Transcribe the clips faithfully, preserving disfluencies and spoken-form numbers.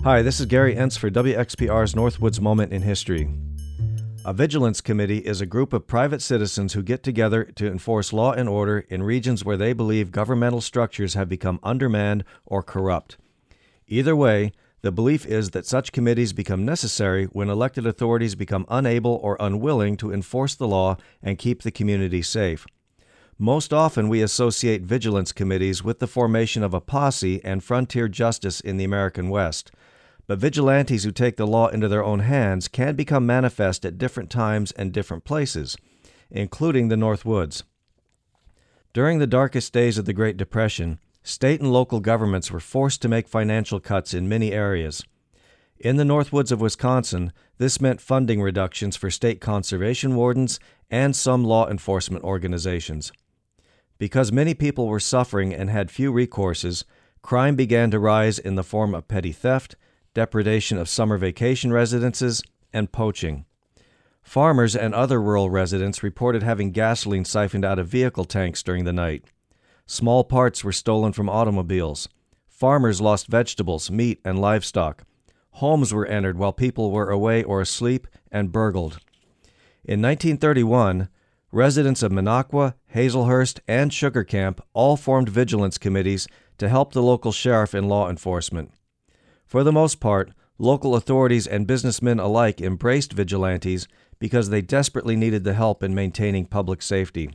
Hi, this is Gary Entz for W X P R's Northwoods Moment in History. A vigilance committee is a group of private citizens who get together to enforce law and order in regions where they believe governmental structures have become undermanned or corrupt. Either way, the belief is that such committees become necessary when elected authorities become unable or unwilling to enforce the law and keep the community safe. Most often we associate vigilance committees with the formation of a posse and frontier justice in the American West. But vigilantes who take the law into their own hands can become manifest at different times and different places, including the Northwoods. During the darkest days of the Great Depression, state and local governments were forced to make financial cuts in many areas. In the Northwoods of Wisconsin, this meant funding reductions for state conservation wardens and some law enforcement organizations. Because many people were suffering and had few recourses, crime began to rise in the form of petty theft, depredation of summer vacation residences, and poaching. Farmers and other rural residents reported having gasoline siphoned out of vehicle tanks during the night. Small parts were stolen from automobiles. Farmers lost vegetables, meat, and livestock. Homes were entered while people were away or asleep and burgled. In nineteen thirty-one, residents of Minocqua, Hazelhurst, and Sugar Camp all formed vigilance committees to help the local sheriff in law enforcement. For the most part, local authorities and businessmen alike embraced vigilantes because they desperately needed the help in maintaining public safety.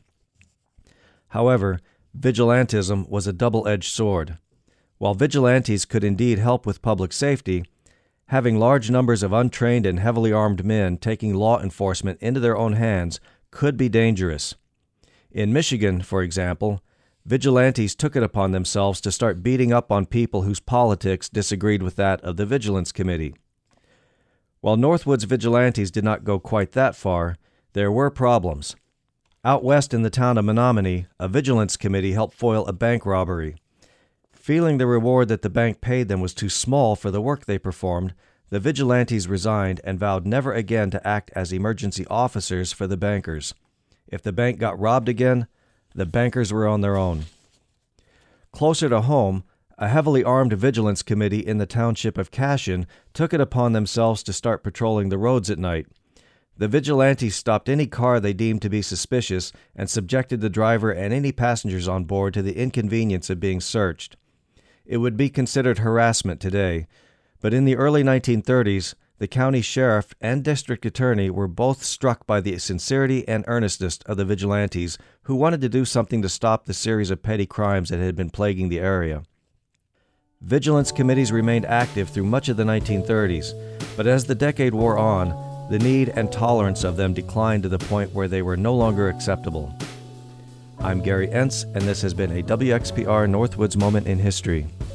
However, vigilantism was a double-edged sword. While vigilantes could indeed help with public safety, having large numbers of untrained and heavily armed men taking law enforcement into their own hands could be dangerous. In Michigan, for example, vigilantes took it upon themselves to start beating up on people whose politics disagreed with that of the Vigilance Committee. While Northwoods vigilantes did not go quite that far, there were problems. Out west in the town of Menominee, a vigilance committee helped foil a bank robbery. Feeling the reward that the bank paid them was too small for the work they performed, the vigilantes resigned and vowed never again to act as emergency officers for the bankers. If the bank got robbed again, the bankers were on their own. Closer to home, a heavily armed vigilance committee in the township of Cashion took it upon themselves to start patrolling the roads at night. The vigilantes stopped any car they deemed to be suspicious and subjected the driver and any passengers on board to the inconvenience of being searched. It would be considered harassment today, but in the early nineteen thirties, the county sheriff and district attorney were both struck by the sincerity and earnestness of the vigilantes who wanted to do something to stop the series of petty crimes that had been plaguing the area. Vigilance committees remained active through much of the nineteen thirties, but as the decade wore on, the need and tolerance of them declined to the point where they were no longer acceptable. I'm Gary Entz, and this has been a W X P R Northwoods Moment in History.